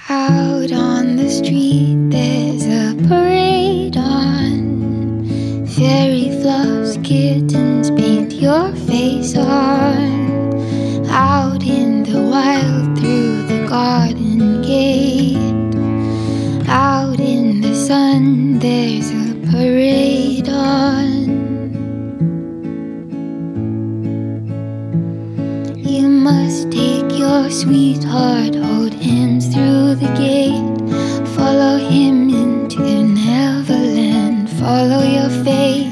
Out on the street, there's a parade on. Fairy floss kittens paint your face on. Out in the wild, through the garden gate. Out in the sun, there's a parade on. You must take your sweetheart, hold hands through the gate. Follow him into Neverland, follow your fate.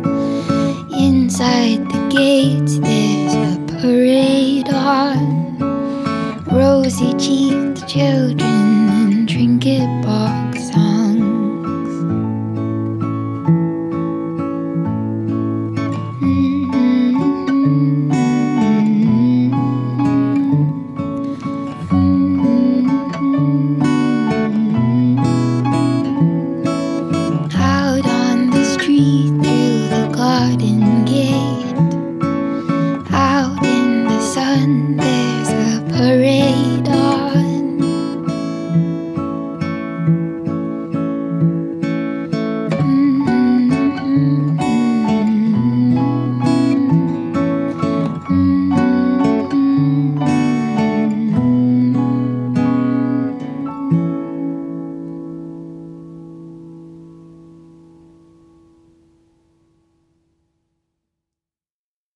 Inside the gates there's a parade on. Rosy cheeked children and trinket box songs. Out on the street, through the garden